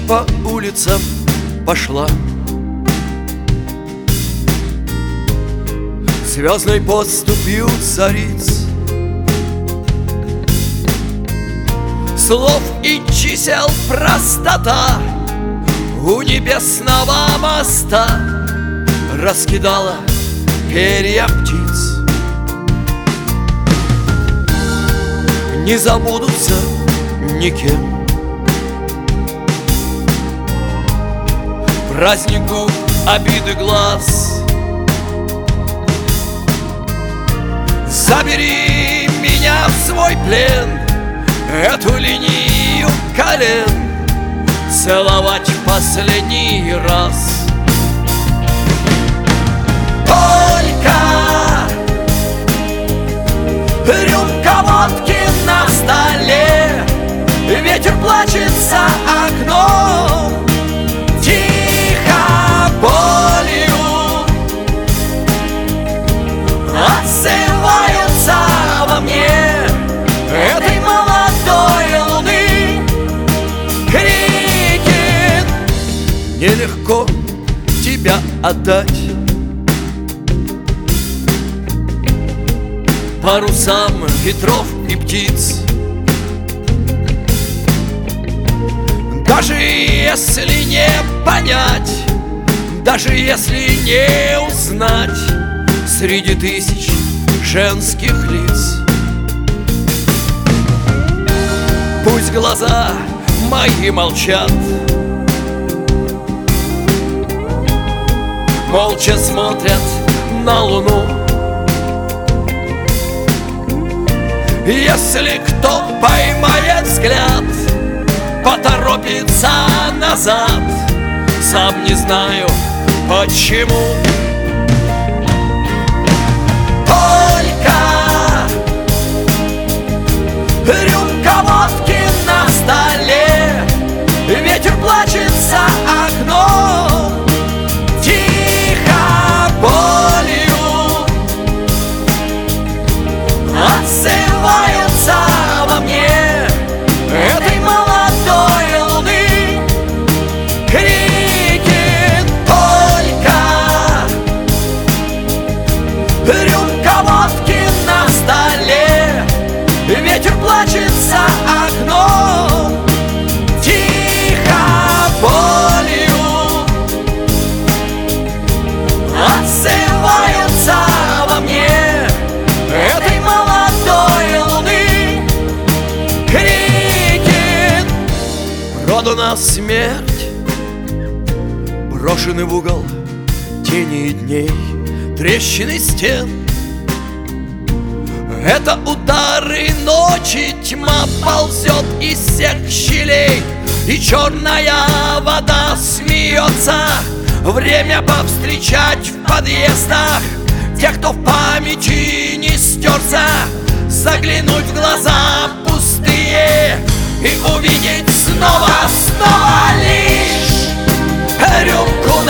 по улицам пошла, звездной поступью цариц, слов и чисел простота у небесного моста раскидала перья птиц. Не забудутся никем празднику обиды глаз. Забери меня в свой плен, эту линию колен целовать в последний раз. Только рюмка водки на столе, ветер плачет за окном, тихо болью отзываются во мне этой молодой луны крики. Нелегко тебя отдать парусам ветров и птиц, даже если не понять, даже если не узнать среди тысяч женских лиц. Пусть глаза мои молчат, молча смотрят на луну. Если кто поймает взгляд, поторопится назад, сам не знаю почему. Только рюмка водки на столе, ветер плачет за окном, тихо болью отзываются во мне этой молодой луны крики. Только рюмка водки на столе, ветер плачет за окном, тихо болью отзываются во мне этой молодой луны крики. Роду на смерть брошены в угол тени дней, трещины стен. Это удары ночи, тьма ползет из всех щелей, и черная вода смеется. Время повстречать в подъездах тех, кто в памяти не стерся, заглянуть в глаза пустые и увидеть снова лишь рюмку